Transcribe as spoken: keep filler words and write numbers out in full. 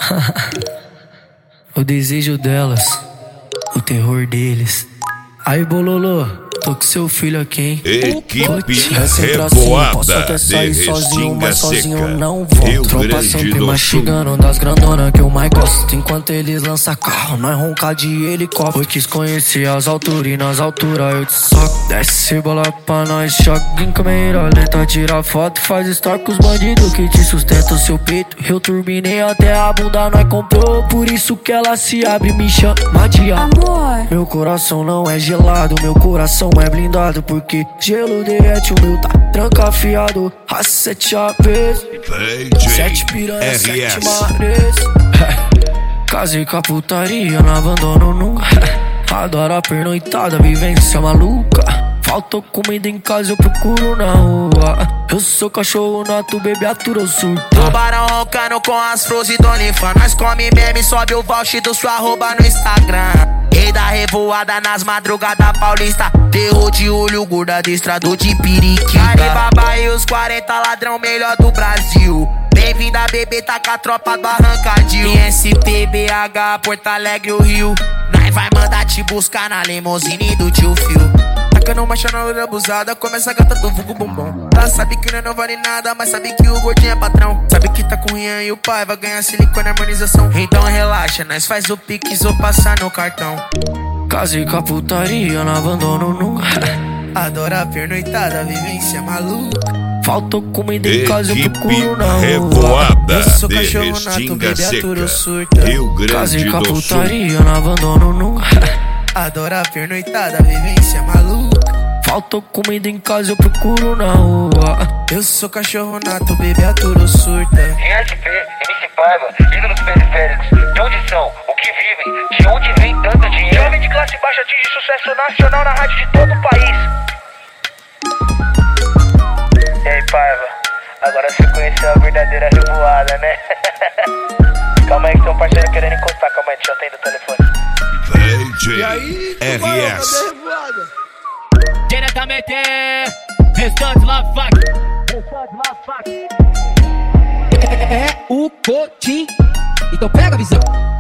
O desejo delas, o terror deles. Aí, Bololô, tô com seu filho aqui, hein? Equipe Revoada Posso até sair de sozinho, mas sozinho eu não vou. Rio Tropa Grande sempre do mastigando das grandonas que eu mais gosto. Enquanto eles lançam carro, nós ronca de helicóptero. Eu quis conhecer as alturas e nas alturas eu te soco. Desce bola pra nós, choque em câmera lenta. Tira foto, faz story com os bandidos que te sustentam o seu peito. Eu turbinei até a bunda, nós comprou. Por isso que ela se abre e me chama de amor. Meu coração não é gelado, meu coração é blindado. Porque gelo derrete, o meu tá trancafiado. A sete chaves, sete piranhas, sete mares. Casei com a putaria, não abandono nunca. Adoro a pernoitada, vivência maluca. Faltou comida em casa, eu procuro na rua. Eu sou cachorro nato, bebê atura, eu surto. Tubarão roncando com as flores do Olifa. Nós come meme, sobe o voucher do sua arroba no Instagram. Rei da revoada nas madrugadas paulista. Terror de olho, gorda destrador de periquita. Alibaba e os quarenta ladrão melhor do Brasil. Bem-vinda, bebê, tá com a tropa do Arrancadil. I S P, B H, Porto Alegre, o Rio. Nós vai mandar te buscar na limousine do tio Phil. Tacando marcha na loira abusada, começa a gata do vulgo bombom. Ela sabe que não vale nada, mas sabe que o gordinho é patrão. Sabe que tá com o Rian e o pai vai ganhar silicone e harmonização. Então relaxa, nós faz o pix ou passar no cartão. Casei com a putaria, não abandono nunca. Adoro a pernoitada, vivência maluca. Faltou comida em casa, eu Equipe procuro na rua. Revoada Eu sou de cachorro nato, Restinga bebê atura, eu Seca, surto. Rio Grande Casei com a do Sul. putaria, não abandono nunca. Adoro a pernoitada, vivência maluca. Faltou comida em casa, eu procuro na rua. Eu sou cachorro nato, bebê atura, eu surta. I S P, M C Paiva, ídolos periféricos. De onde são? O que vivem? De onde vem tanto dinheiro? Jovem de classe baixa atinge sucesso nacional na rádio de todo o país. E aí, Paiva? Agora você conheceu a verdadeira revoada, né? Calma aí que tem um parceiro querendo encostar. Calma aí, deixa eu atender o telefone. V J R S. Diretamente, restante lá, fac. Restante lá, fac. É o Cotim. Então pega a visão.